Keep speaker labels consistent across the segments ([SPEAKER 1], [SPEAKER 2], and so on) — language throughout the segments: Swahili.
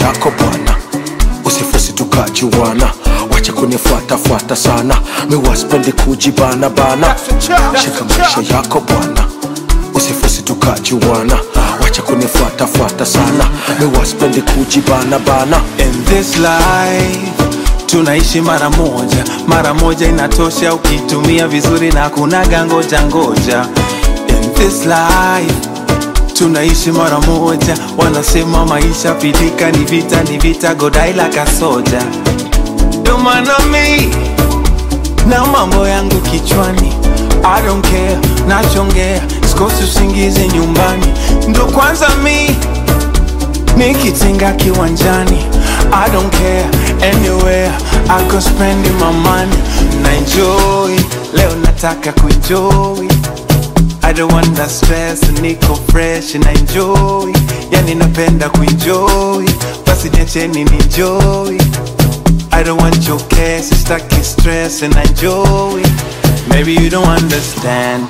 [SPEAKER 1] yako bwana, usifosi tukajuana. Wacha kunifuata sana, miwa spendi kujibana bana. Shika maisha yako bwana, usifosi tukajuana. Wacha kunifuata sana, miwa spendi kujibana bana.
[SPEAKER 2] In this life tunaishi mara moja inatosha ukitumia vizuri na kunaga ngoja. In this life tunaishi mara moja, wanasema maisha pilika ni vita, go die like a soldier. Ndo maana mi na mambo yangu kichwani, I don't care, nachongea, sikosi usingizi nyumbani. Ndo kwanza mi nikitinga kiwanjani, I don't care, anywhere I go spending my money. Na enjoy, leo nataka kuenjoy, I don't want the stress, niko fresh na enjoy. Yani napenda kuenjoy, basi niacheni ni enjoy. I don't want your cares, sitaki stress and enjoy. Maybe you don't understand,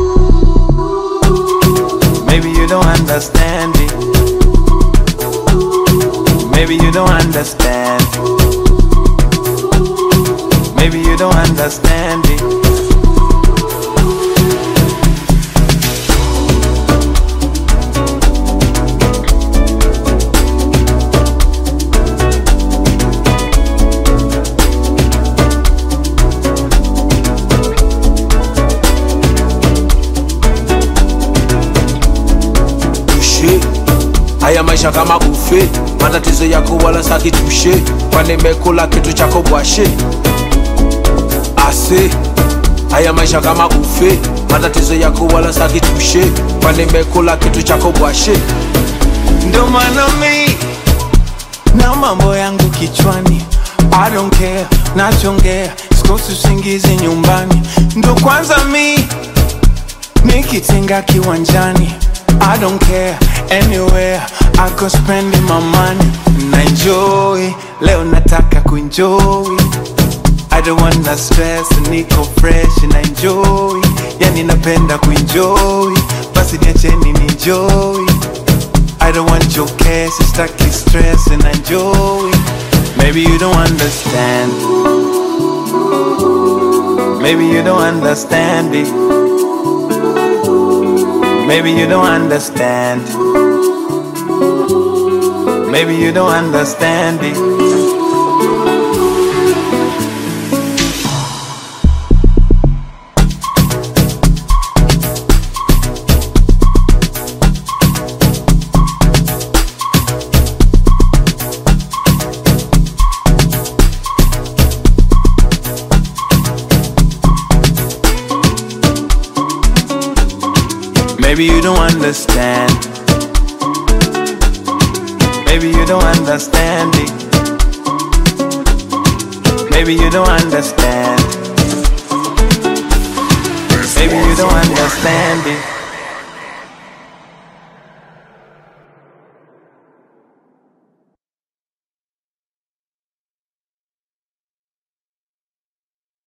[SPEAKER 2] maybe you don't understand it, maybe you don't understand, maybe you don't understand it.
[SPEAKER 1] Haya maisha kama buffet, matatizo yako wala saki tushe. Kwani mekula kitu chako bwashe ase. Haya maisha kama buffet, matatizo yako wala saki tushe. Kwani mekula kitu chako bwashe.
[SPEAKER 2] Ndo maana mi na mambo yangu kichwani, I don't care, nachongea, sikosi usingizi nyumbani. Ndo kwanza mi nikitinga kiwanjani, I don't care, anywhere I go spending my money. Na enjoy, leo nataka kuenjoy, I don't want the stress, niko fresh na enjoy. Yani napenda kuenjoy, basi niacheni ni enjoy. I don't want your cares, sitaki stress and enjoy. Maybe you don't understand, maybe you don't understand it, maybe you don't understand, maybe you don't understand it. Maybe you don't understand, maybe you don't understand it, maybe you don't understand, maybe you don't understand it.